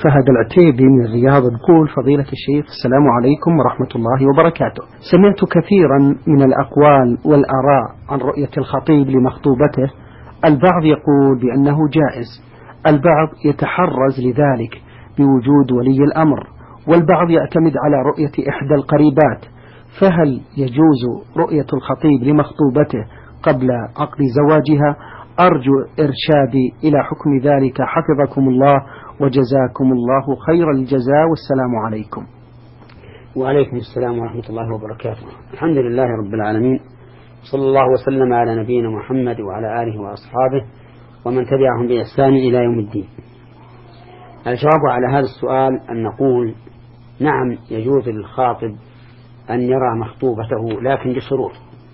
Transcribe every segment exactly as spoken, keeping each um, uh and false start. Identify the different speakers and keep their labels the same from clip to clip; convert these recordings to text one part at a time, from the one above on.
Speaker 1: فهد العتيبي من الرياض يقول: فضيلة الشيخ، السلام عليكم ورحمة الله وبركاته. سمعت كثيرا من الأقوال والآراء عن رؤية الخطيب لمخطوبته، البعض يقول بأنه جائز، البعض يتحرز لذلك بوجود ولي الأمر، والبعض يعتمد على رؤية إحدى القريبات، فهل يجوز رؤية الخطيب لمخطوبته قبل عقد زواجها؟ أرجو إرشادي إلى حكم ذلك حفظكم الله وجزاكم الله خير الجزاء، والسلام عليكم.
Speaker 2: وعليكم السلام ورحمة الله وبركاته. الحمد لله رب العالمين، صلى الله وسلم على نبينا محمد وعلى آله وأصحابه ومن تبعهم بإحسان إلى يوم الدين. الجواب على هذا السؤال أن نقول: نعم، يجوز للخاطب أن يرى مخطوبته، لكن بشروط.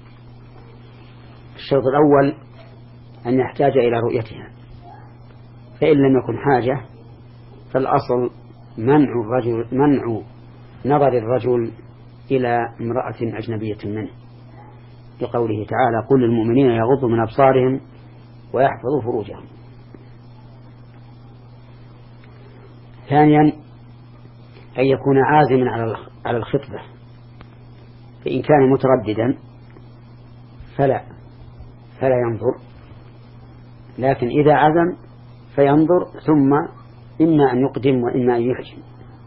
Speaker 2: الشرط الأول أن يحتاج إلى رؤيتها، فإن لم يكن حاجة فالأصل منع الرجل منع نظر الرجل إلى امرأة أجنبية منه، لقوله تعالى: قل للمؤمنين يغضوا من أبصارهم ويحفظوا فروجهم. ثانيا أن يكون عازما على الخطبة، فإن كان مترددا فلا فلا ينظر، لكن إذا عزم فينظر، ثم إما أن يقدم وإما أن يحجم.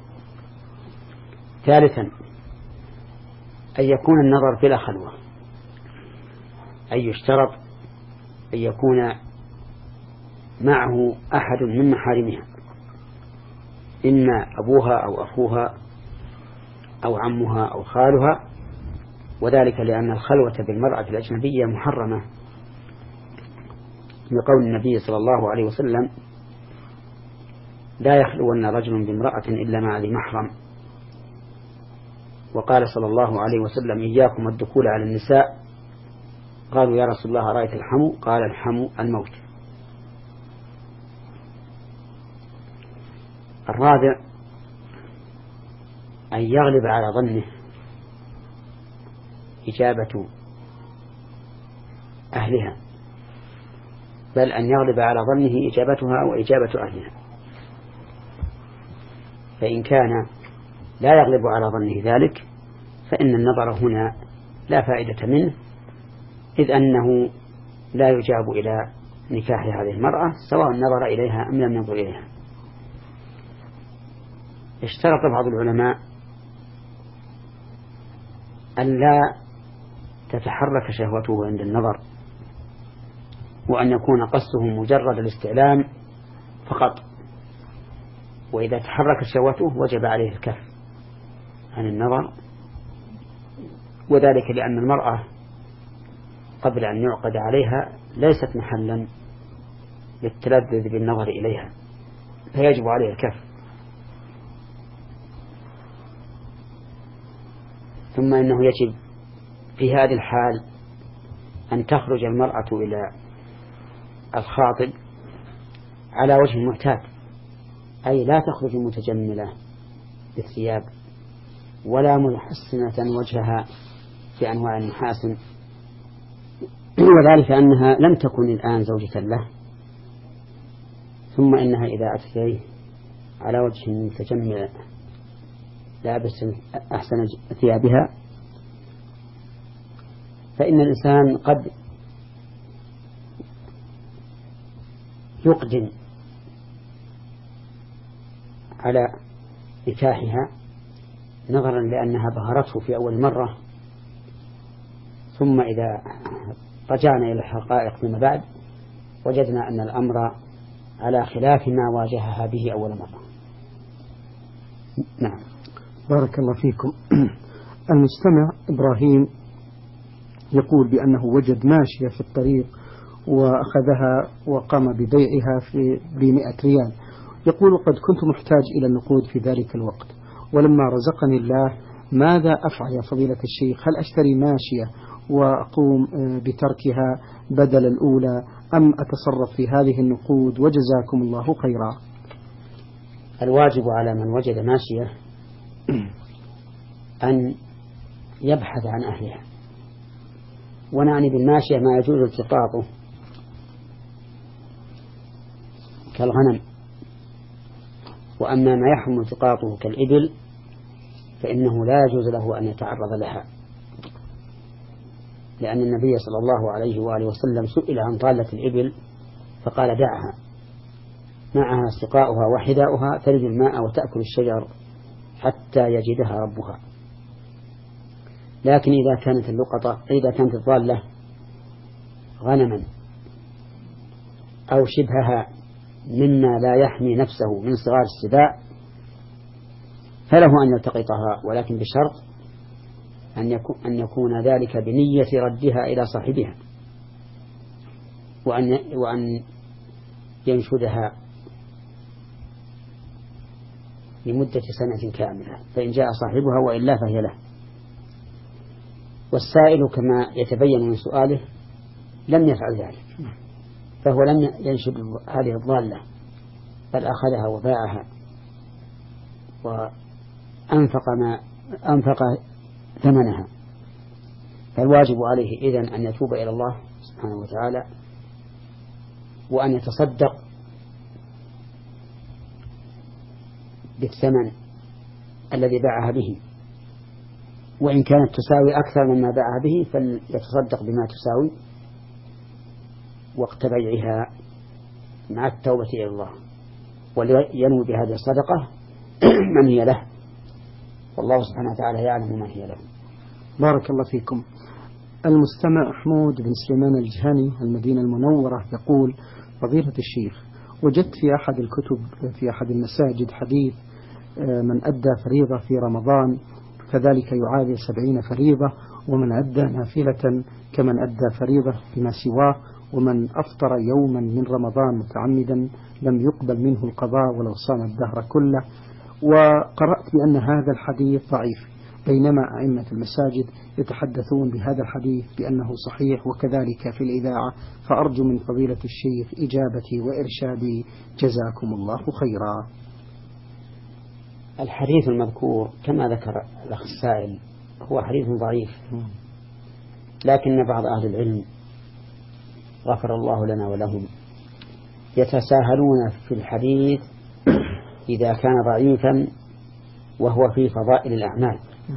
Speaker 2: ثالثا أن يكون النظر بلا خلوة، أن يشترط أن يكون معه أحد من محارمها، إما أبوها أو أخوها أو عمها أو خالها، وذلك لأن الخلوة بالمرأة الأجنبية محرمة، لقول النبي صلى الله عليه وسلم: لا يخلون رجل بامرأة إلا مع ذي محرم. وقال صلى الله عليه وسلم: إياكم الدخول على النساء. قالوا: يا رسول الله، رأيت الحمو؟ قال: الحمو الموت. الرابع أن يغلب على ظنه إجابة أهلها، بل أن يغلب على ظنه إجابتها وإجابة أهلها. فإن كان لا يغلب على ظنه ذلك فإن النظر هنا لا فائدة منه، إذ أنه لا يجاب إلى نكاح هذه المرأة سواء نظر إليها أم لم ينظر إليها. اشترط بعض العلماء أن لا تتحرك شهوته عند النظر، وأن يكون قصده مجرد الاستعلام فقط، وإذا تحرك شهوته وجب عليه الكف عن النظر، وذلك لأن المرأة قبل أن يعقد عليها ليست محلا للتلذذ بالنظر إليها، فيجب عليه الكف. ثم إنه يجب في هذه الحال أن تخرج المرأة إلى الخاطب على وجه المعتاد، أي لا تخرج متجملة بالثياب ولا محسنة وجهها بأنواع المحاسن، وذلك أنها لم تكن الآن زوجة له. ثم إنها إذا أتت إليه على وجه متجمل لابس أحسن ثيابها فإن الإنسان قد يقدم على نكاحها نظرا لأنها بهرته في أول مرة، ثم إذا رجعنا إلى الحقائق فيما بعد وجدنا أن الأمر على خلاف ما واجهها به أول مرة.
Speaker 1: نعم، بارك الله فيكم. المستمع إبراهيم يقول بأنه وجد ماشية في الطريق وأخذها وقام ببيعها في بمئة ريال. يقول: قد كنت محتاج إلى النقود في ذلك الوقت، ولما رزقني الله ماذا أفعل يا فضيلة الشيخ؟ هل أشتري ماشية وأقوم بتركها بدل الأولى، أم أتصرف في هذه النقود؟ وجزاكم الله خيرا.
Speaker 2: الواجب على من وجد ماشية أن يبحث عن أهلها، ونعني بالماشية ما يجوز التقاطه كالغنم وأما ما يحرم التقاطه كالإبل فإنه لا يجوز له أن يتعرض لها، لأن النبي صلى الله عليه وآله وسلم سئل عن ضالة الإبل فقال دعها، معها سقاؤها وحذاؤها تلد الماء وتأكل الشجر حتى يجدها ربها. لكن إذا كانت اللقطة إذا كانت الضالة غنما أو شبهها مما لا يحمي نفسه من صغار السباع فله أن يلتقطها، ولكن بشرط أن يكون, أن يكون ذلك بنية ردها إلى صاحبها، وأن, وأن ينشدها لمدة سنة كاملة، فإن جاء صاحبها وإلا فهي له. والسائل كما يتبين من سؤاله لم يفعل ذلك، فهو لم ينشد هذه الضالة بل أخذها وباعها وأنفق ما أنفق ثمنها. فالواجب عليه إذن أن يتوب إلى الله سبحانه وتعالى وأن يتصدق بالثمن الذي باعها به، وإن كانت تساوي أكثر مما باعها به فليتصدق بما تساوي وقت بيعها مع التوبة إلى الله، ولينوي بهذه الصدقة من هي له، والله سبحانه وتعالى يعلم من هي له.
Speaker 1: بارك الله فيكم. المستمع محمود بن سليمان الجهني المدينة المنورة يقول: فضيلة الشيخ، وجدت في أحد الكتب في أحد المساجد حديث من أدى فريضة في رمضان فذلك يعادل سبعين فريضة، ومن أدى نافلة كمن أدى فريضة فيما سواه، ومن أفطر يوما من رمضان متعمدا لم يقبل منه القضاء ولو صام الدهر كله. وقرأت بأن هذا الحديث ضعيف، بينما أئمة المساجد يتحدثون بهذا الحديث بأنه صحيح وكذلك في الإذاعة، فأرجو من فضيلة الشيخ إجابتي وإرشادي جزاكم الله خيرا.
Speaker 2: الحديث المذكور كما ذكر الأخ السائل هو حديث ضعيف، لكن بعض أهل العلم غفر الله لنا ولهم يتساهلون في الحديث إذا كان ضعيفا وهو في فضائل الأعمال،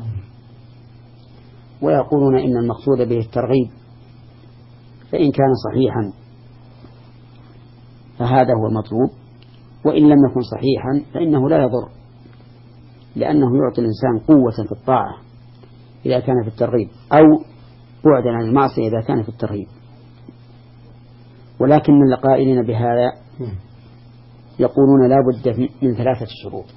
Speaker 2: ويقولون إن المقصود به الترغيب، فإن كان صحيحا فهذا هو المطلوب، وإن لم يكن صحيحا فإنه لا يضر، لأنه يعطي الإنسان قوة في الطاعة إذا كان في الترغيب، أو بعدا عن المعصية إذا كان في الترغيب. ولكن من القائلين بهذا يقولون لا بد من ثلاثة شروط: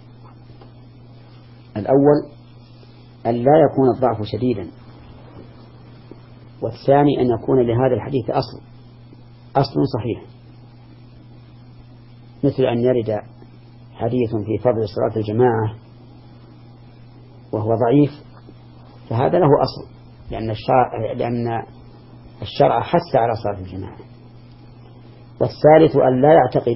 Speaker 2: الأول أن لا يكون الضعف شديدا، والثاني أن يكون لهذا الحديث أصل أصل صحيح، مثل أن يرد حديث في فضل صلاة الجماعة وهو ضعيف فهذا له أصل، لأن الشرع, لأن الشرع حث على صلاة الجماعة. والثالث أن لا يعتقد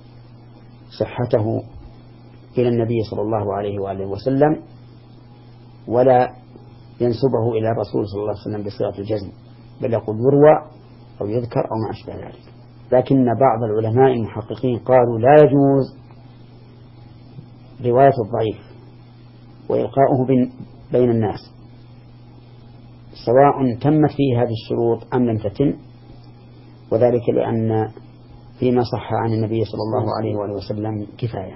Speaker 2: صحته إلى النبي صلى الله عليه وآله وسلم، ولا ينسبه إلى الرسول صلى الله عليه وسلم بصيغة الجزم، بل يقول يروى أو يذكر أو ما أشبه ذلك. لكن بعض العلماء المحققين قالوا لا يجوز رواية الضعيف وإلقاؤه بين الناس سواء تمت فيه هذه الشروط أم لم تتم، وذلك لأن فيما صح عن النبي صلى الله عليه وآله وسلم كفاية،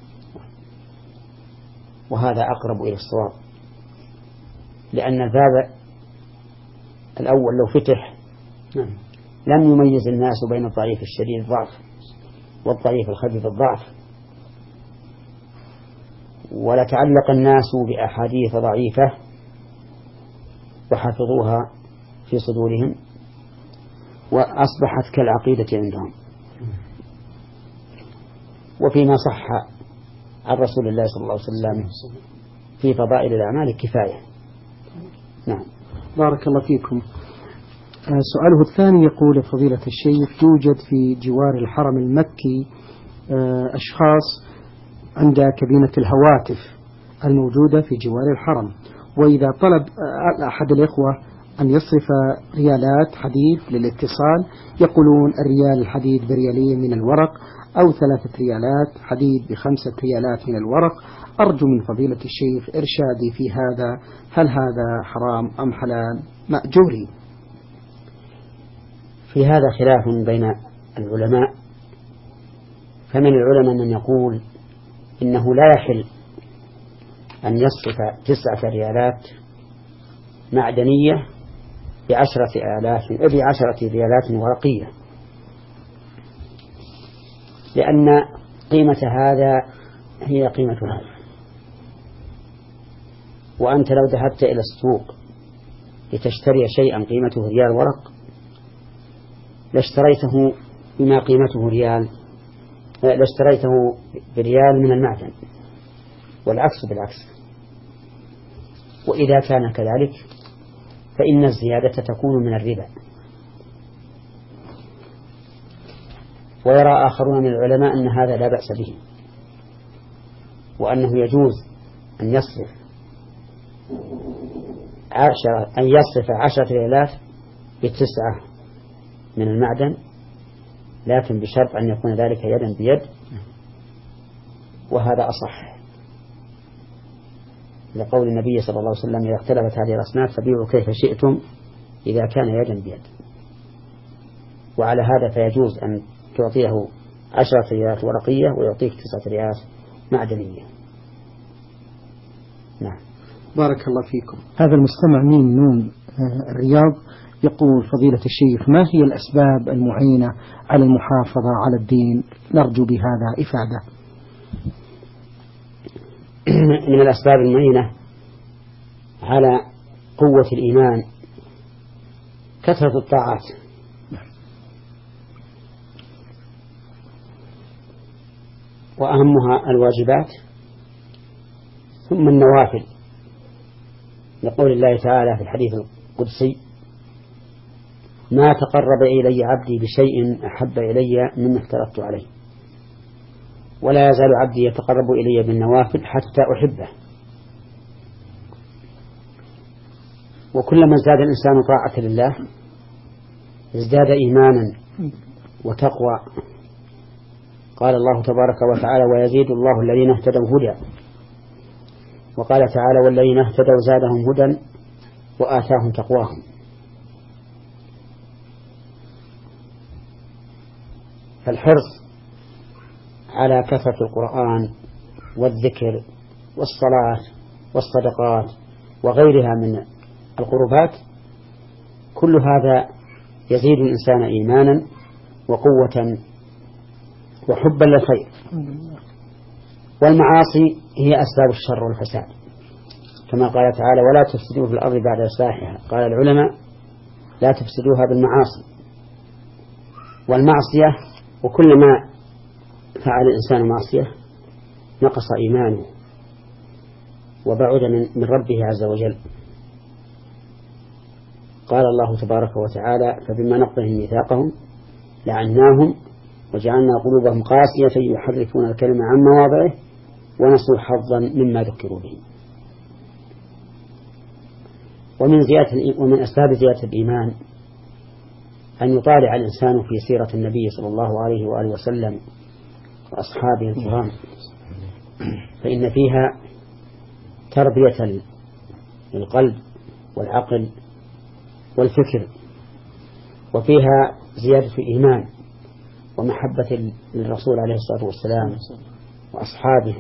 Speaker 2: وهذا أقرب إلى الصواب، لأن الباب الأول لو فتح لم يميز الناس بين الضعيف الشديد الضعف والضعيف الخفيف الضعف، ولتعلق الناس بأحاديث ضعيفة وحفظوها في صدورهم وأصبحت كالعقيدة عندهم. وفيما صح عن رسول الله صلى الله عليه وسلم في فضائل الأعمال كفاية. نعم.
Speaker 1: بارك الله فيكم. سؤاله الثاني يقول: فضيلة الشيخ، يوجد في جوار الحرم المكي أشخاص عند كابينة الهواتف الموجودة في جوار الحرم، وإذا طلب أحد الإخوة أن يصرف ريالات حديد للاتصال، يقولون الريال الحديد بريالين من الورق، أو ثلاثة ريالات حديد بخمسة ريالات من الورق. أرجو من فضيلة الشيخ إرشادي في هذا، هل هذا حرام أم حلال مأجوري؟
Speaker 2: في هذا خلاف بين العلماء، فمن العلماء من يقول إنه لا يحل أن يصرف تسعة ريالات معدنية بعشرة آلاف بعشرة ريالات ورقية، لأن قيمة هذا هي قيمة هذا. وأنت لو ذهبت إلى السوق لتشتري شيئا قيمته ريال ورق لاشتريته بما قيمته ريال، لاشتريته بريال من المعدن، والعكس بالعكس. وإذا كان كذلك فإن الزيادة تكون من الربا. ويرى آخرون من العلماء أن هذا لا بأس به، وأنه يجوز أن يصرف عشرة أن يصرف عشرة ريالات بتسعة من المعدن، لكن بشرط أن يكون ذلك يدا بيد، وهذا أصح، لقول النبي صلى الله عليه وسلم: إذا اختلفت هذه الأصناف فبيعوا كيف شئتم إذا كان يدا بيد. وعلى هذا فيجوز أن تعطيه عشرة ريالات ورقية ويعطيك تسعة ريالات معدنية. نعم.
Speaker 1: بارك الله فيكم. هذا المستمع مين نون الرياض يقول: فضيلة الشيخ، ما هي الأسباب المعينة على المحافظة على الدين؟ نرجو بهذا إفادة.
Speaker 2: من الأسباب المعينة على قوة الإيمان كثرة الطاعات، وأهمها الواجبات ثم النوافل، لقول الله تعالى في الحديث القدسي: ما تقرب إلي عبدي بشيء أحب إلي مما افترضت عليه، ولا يزال عبدي يتقرب إلي بالنوافل حتى أحبه. وكلما ازداد الإنسان طاعة لله ازداد إيمانا وتقوى. قال الله تبارك وتعالى: ويزيد الله الذين اهتدوا هدى. وقال تعالى: والذين اهتدوا زادهم هدى وآتاهم تقواهم. فالحرص على كثرة القرآن والذكر والصلاة والصدقات وغيرها من القربات، كل هذا يزيد الإنسان إيمانا وقوة وحبا للخير. والمعاصي هي أسباب الشر والفساد، كما قال تعالى: ولا تفسدوا في الأرض بعد إصلاحها. قال العلماء: لا تفسدوها بالمعاصي. والمعصية وكلما فعل الإنسان معصية نقص إيمانه وبعد من ربه عز وجل. قال الله تبارك وتعالى: فبما نقضهم ميثاقهم لعناهم وجعلنا قلوبهم قاسية يحرفون الكلمة عن مواضعه ونسوا حظا مما ذكروا به. ومن زيادة ومن أسباب زيادة الإيمان أن يطالع الإنسان في سيرة النبي صلى الله عليه وآله وسلم وأصحابه الكرام، فإن فيها تربية للقلب والعقل والفكر، وفيها زيادة الإيمان ومحبة للرسول عليه الصلاة والسلام وأصحابه،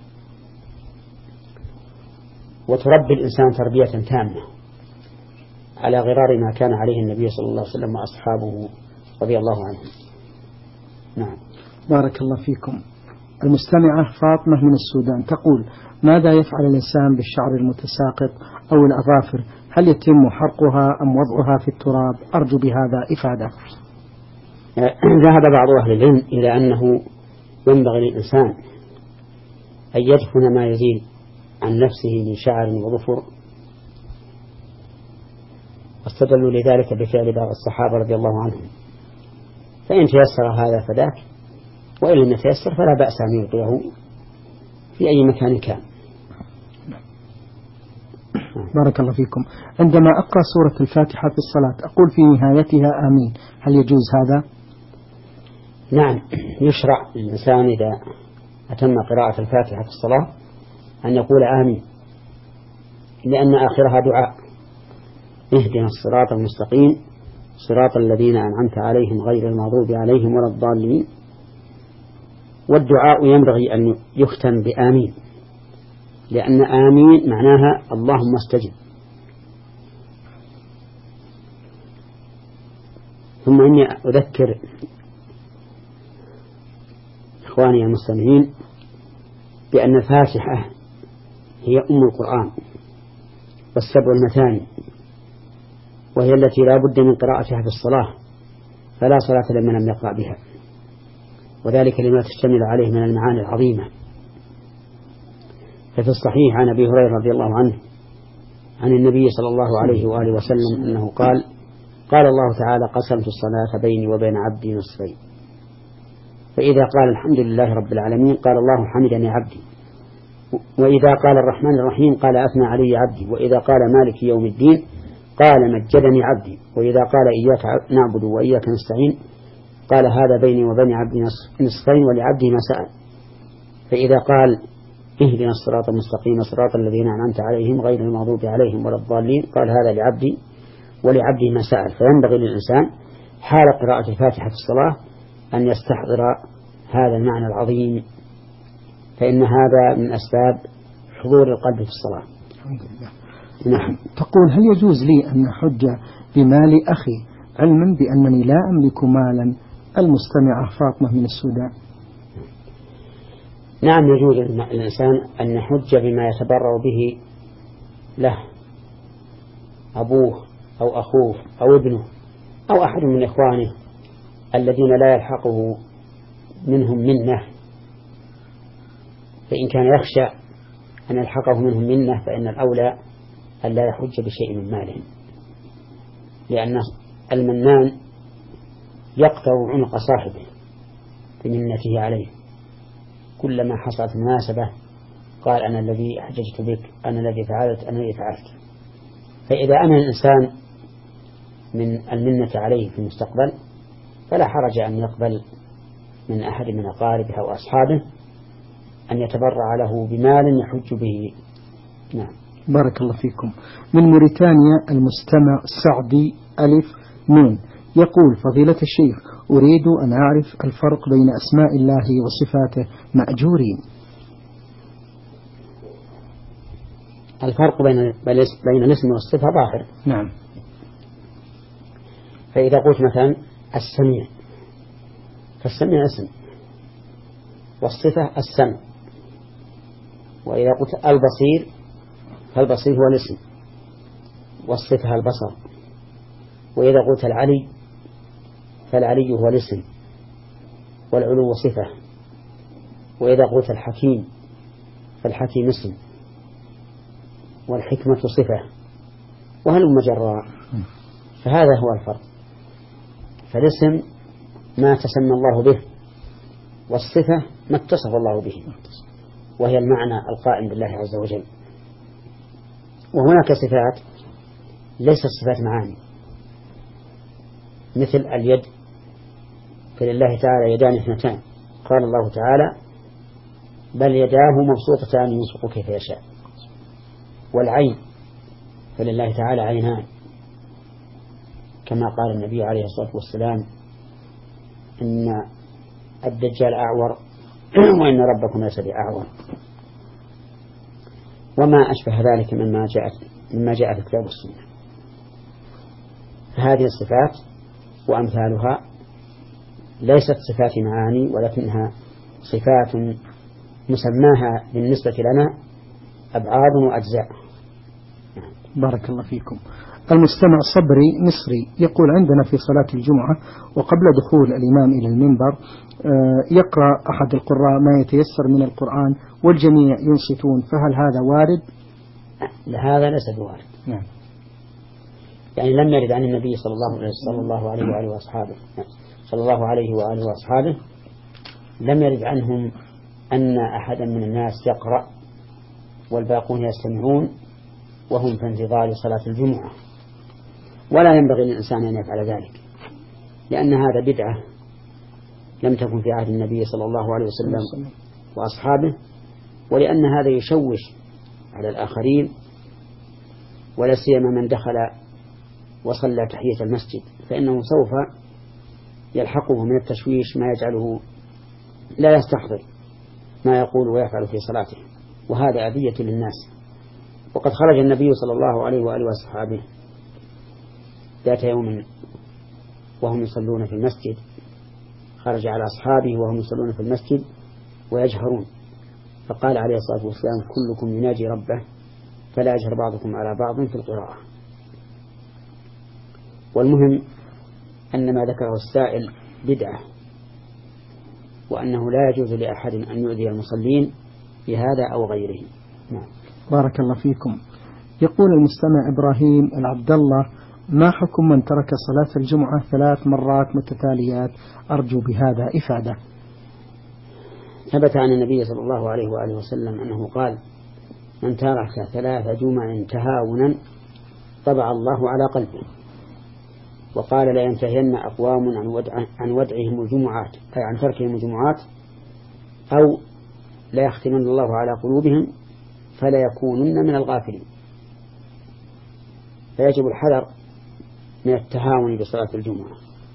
Speaker 2: وتربي الإنسان تربية تامة على غرار ما كان عليه النبي صلى الله عليه وسلم وأصحابه رضي الله عنهم. نعم.
Speaker 1: بارك الله فيكم. المستمعة فاطمة من السودان تقول: ماذا يفعل الإنسان بالشعر المتساقط أو الأظافر؟ هل يتم حرقها أم وضعها في التراب؟ أرجو بهذا إفادة.
Speaker 2: ذهب بعض أهل العلم إلى أنه ينبغي للإنسان أن يدفن ما يزيد عن نفسه من شعر وظفر، واستدلوا لذلك بفعل بعض الصحابة رضي الله عنهم، فإن تيسر هذا فذاك، وإن لم يتيسر فلا بأس أن يلقيه في أي مكان كان.
Speaker 1: بارك الله فيكم. عندما أقرأ سورة الفاتحة في الصلاة أقول في نهايتها آمين، هل يجوز هذا؟
Speaker 2: نعم، يشرع للإنسان إذا أتم قراءة الفاتحة في الصلاة أن يقول آمين، لأن آخرها دعاء: اهدنا الصراط المستقيم صراط الذين أنعمت عليهم غير المغضوب عليهم ولا الضالين. والدعاء ينبغي أن يختم بآمين، لأن آمين معناها اللهم استجب. ثم إني أذكر إخواني المستمعين بأن الفاتحة هي أم القرآن والسبع المثاني، وهي التي لا بد من قراءتها في الصلاة، فلا صلاة لمن لم يقرأ بها، وذلك لما تشتمل عليه من المعاني العظيمة. ففي الصحيح عن أبي هريرة رضي الله عنه عن النبي صلى الله عليه وآله وسلم أنه قال: قال الله تعالى: قسمت الصلاة بيني وبين عبدي نصفين، فإذا قال الحمد لله رب العالمين قال الله حمدني عبدي، وإذا قال الرحمن الرحيم قال أثنى علي عبدي، وإذا قال مالك يوم الدين قال مجدني عبدي، وإذا قال إياك نعبد وإياك نستعين قال هذا بيني وبين عبدي نصفين ولعبدي ما سأل. فإذا قال اهدنا الصراط المستقيم صراط الذين أنعمت عليهم غير المغضوب عليهم ولا الضالين قال هذا لعبدي ولعبدي ما سأل. فينبغي للإنسان حال قراءة الفاتحة في الصلاة أن يستحضر هذا المعنى العظيم، فإن هذا من أسباب حضور القلب في الصلاة.
Speaker 1: الحمد لله. نعم. تقول: هل يجوز لي أن أحج بمال أخي علما بأنني لا أملك مالا؟ المستمعة فاطمة من السودان.
Speaker 2: نعم، يجوز للإنسان أن يحج بما يتبرع به له أبوه أو أخوه أو ابنه أو أحد من إخوانه الذين لا يلحقه منهم منه، فإن كان يخشى أن يلحقه منهم منه فإن الأولى أن لا يحج بشيء من ماله، لأن المنان يقطع عنق صاحبه بمنته عليه، كلما حصلت مناسبة قال أنا الذي حججت بك، أنا الذي فعلت، أنا الذي فعلت. فإذا أمن الإنسان من المنة عليه في المستقبل فلا حرج أن يقبل من أحد من أقاربه أو أصحابه أن يتبرع له بمال يحج به. نعم.
Speaker 1: بارك الله فيكم. من موريتانيا المستمع سعدي ألف نون يقول: فضيلة الشيخ، أريد أن أعرف الفرق بين أسماء الله وصفاته مأجورين.
Speaker 2: الفرق بين بين الاسم والصفة ظاهر.
Speaker 1: نعم.
Speaker 2: فإذا قلت مثلا السميع فالسميع اسم، والصفة السمع. وإذا قلت البصير فالبصير هو الاسم والصفة البصر. وإذا قلت العلي فالعلي هو الاسم والعلو صفة. وإذا قلت الحكيم فالحكيم اسم والحكمة صفة، وهلم جرا. فهذا هو الفرق. فالاسم ما تسمى الله به، والصفة ما اتصف الله به، وهي المعنى القائم بالله عز وجل. وهناك صفات ليست صفات معاني، مثل اليد، فلله تعالى يدان اثنتان، قال الله تعالى بل يداه مبسوطتان ينفق كيف يشاء. والعين فلله تعالى عينان، كما قال النبي عليه الصلاة والسلام إن الدجال أعور وإن ربكم ليس بأعور، وما أشبه ذلك مما جاء مما جاء في الكتاب والسنة. فهذه الصفات وأمثالها ليست صفات معاني، ولكنها صفات مسماها بالنسبة لنا أبعاد وأجزاء.
Speaker 1: بارك الله فيكم. المستمع صبري مصري يقول: عندنا في صلاة الجمعة وقبل دخول الإمام إلى المنبر يقرأ أحد القراء ما يتيسر من القرآن والجميع ينصتون، فهل هذا وارد؟
Speaker 2: هذا ليس بوارد.
Speaker 1: نعم.
Speaker 2: يعني لم يرد عن النبي صلى الله عليه صلى الله عليه وآله وأصحابه صلى الله عليه وآله وأصحابه لم يرد عنهم أن أحدا من الناس يقرأ والباقون يستمعون وهم في انتظار صلاة الجمعة، ولا ينبغي للإنسان أن يفعل ذلك، لأن هذا بدعة لم تكن في عهد النبي صلى الله عليه وسلم وأصحابه، ولأن هذا يشوش على الآخرين، ولا سيما من دخل وصلى تحية المسجد، فإنه سوف يلحقه من التشويش ما يجعله لا يستحضر ما يقول ويفعل في صلاته، وهذا أذية للناس. وقد خرج النبي صلى الله عليه وآله وصحابه ذات يوم وهم يصلون في المسجد، خرج على أصحابه وهم يصلون في المسجد ويجهرون، فقال عليه الصلاة والسلام: كلكم يناجي ربه فلا يجهر بعضكم على بعض في القراءة. والمهم أن ما ذكره السائل بدعة، وأنه لا يجوز لأحد أن يؤذي المصلين بهذا أو غيره. نعم.
Speaker 1: بارك الله فيكم. يقول المستمع إبراهيم العبد الله: ما حكم من ترك صلاة الجمعة ثلاث مرات متتاليات؟ أرجو بهذا إفادة.
Speaker 2: ثبت عن النبي صلى الله عليه وآله وسلم أنه قال: من ترك ثلاث جمع تهاونا طبع الله على قلبه. وقال: لا ينتهين أقوام عن, ودع عن ودعهم الجمعات، أي عن تركهم الجمعات، أو لا يختمن الله على قلوبهم فلا يكونن من الغافلين. فيجب الحذر من التهاون بصلاة الجمعة،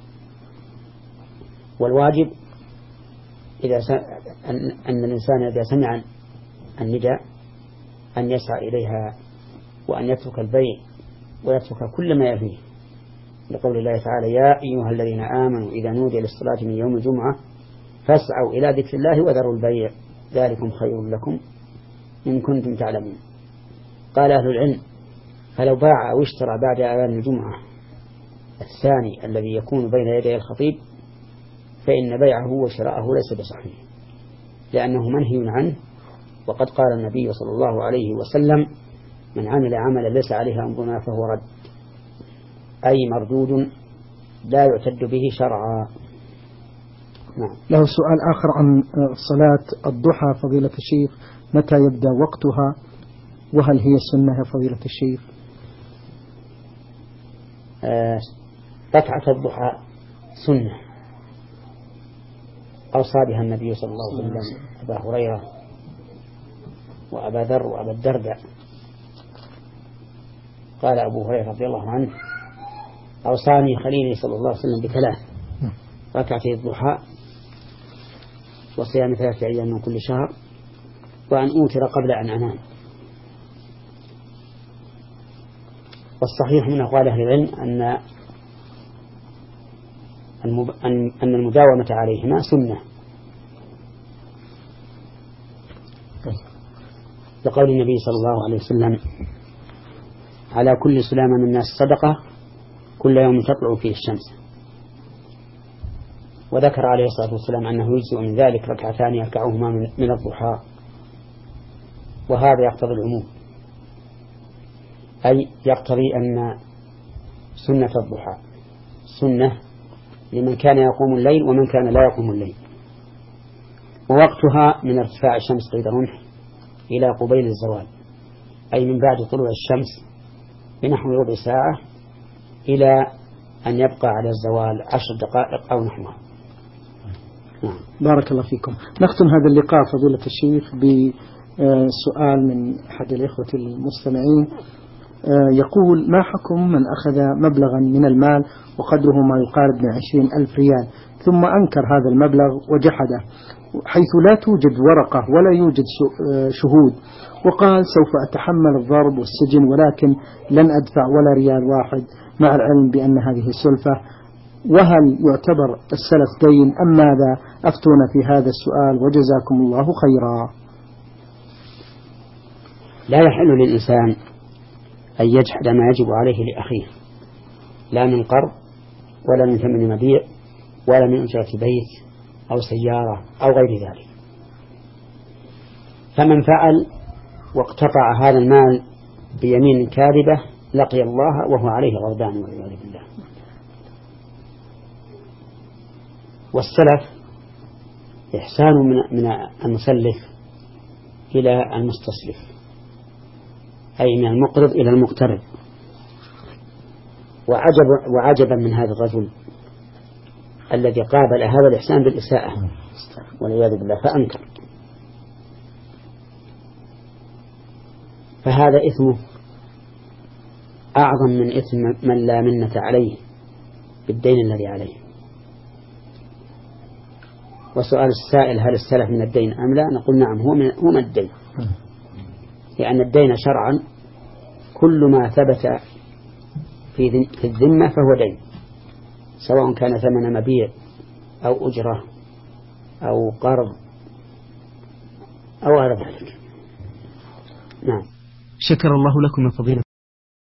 Speaker 2: والواجب إذا س... أن... أن الإنسان إذا سمع النداء أن يسعى إليها، وأن يترك البيع ويترك كل ما يفيه، لقول الله تعالى: يا أيها الذين آمنوا إذا نودي للصلاة من يوم الجمعة فاسعوا إلى ذكر الله وذروا البيع ذلكم خير لكم إن كنتم تعلمون. قال أهل العلم: فلو باع أو اشترى بعد أذان الجمعة الثاني الذي يكون بين يدي الخطيب فإن بيعه وشراءه ليس بصحيح، لأنه منهي عنه. وقد قال النبي صلى الله عليه وسلم: من عمل عملا ليس عليه أمرنا فهو رد، أي مردود لا يعتد به شرعا. نعم.
Speaker 1: له سؤال آخر عن صلاة الضحى فضيلة الشيخ: متى يبدأ وقتها، وهل هي سنة يا فضيلة الشيخ؟
Speaker 2: آه ركعة الضحى سنة أوصى بها النبي صلى الله عليه وسلم أبا هريرة وأبا ذر وأبا الدرداء. قال أبو هريرة رضي الله عنه: أوصاني خليلي صلى الله عليه وسلم بثلاث: ركعتي الضحى، وصيام ثلاثة أيام من كل شهر، وأن أوتر قبل أن أنام. والصحيح من أقوال أهل العلم أن أن المداومة عليهما سنة، لقول النبي صلى الله عليه وسلم: على كل سلامة من الناس صدقة كل يوم تطلع فيه الشمس. وذكر عليه الصلاة والسلام أنه يجزء من ذلك ركعتان يركعهما من الضحى، وهذا يقتضي العموم، أي يقتضي أن سنة الضحى سنة لمن كان يقوم الليل ومن كان لا يقوم الليل. ووقتها من ارتفاع الشمس قيد الرمح إلى قبيل الزوال، أي من بعد طلوع الشمس بنحو ربع ساعة إلى أن يبقى على الزوال عشر دقائق أو نحوها.
Speaker 1: بارك الله فيكم. نختم هذا اللقاء فضيلة الشيخ بسؤال من أحد الإخوة المستمعين، يقول: ما حكم من أخذ مبلغا من المال وقدره ما يقارب من عشرين ألف ريال ثم أنكر هذا المبلغ وجحده، حيث لا توجد ورقة ولا يوجد شهود، وقال: سوف أتحمل الضرب والسجن ولكن لن أدفع ولا ريال واحد، مع العلم بأن هذه سلفة، وهل يعتبر السلف دين أم ماذا؟ أفتونا في هذا السؤال وجزاكم الله خيرا.
Speaker 2: لا يحل للإنسان أن يجحد ما يجب عليه لأخيه، لا من قرض ولا من ثمن مبيع ولا من أجرة بيت أو سيارة أو غير ذلك. فمن فعل واقتطع هذا المال بيمين كاذبة لقي الله وهو عليه غضبان والعياذ بالله. والسلف إحسان من من المسلف إلى المستصلف، أي من المقرض إلى المقترض. وعجب وعجبا من هذا الرجل الذي قابل هذا الإحسان بالإساءة والعياذ بالله فأنكر، فهذا إثمه أعظم من إثم من لا منة عليه بالدين الذي عليه. وسؤال السائل هل السلف من الدين أم لا، نقول نعم هو من, هو من الدين، لأن الدين شرعا كل ما ثبت في الذمة فهو دين، سواء كان ثمن مبيع أو أجرة أو قرض أو غير ذلك. نعم.
Speaker 1: شكر الله لكم من فضيلة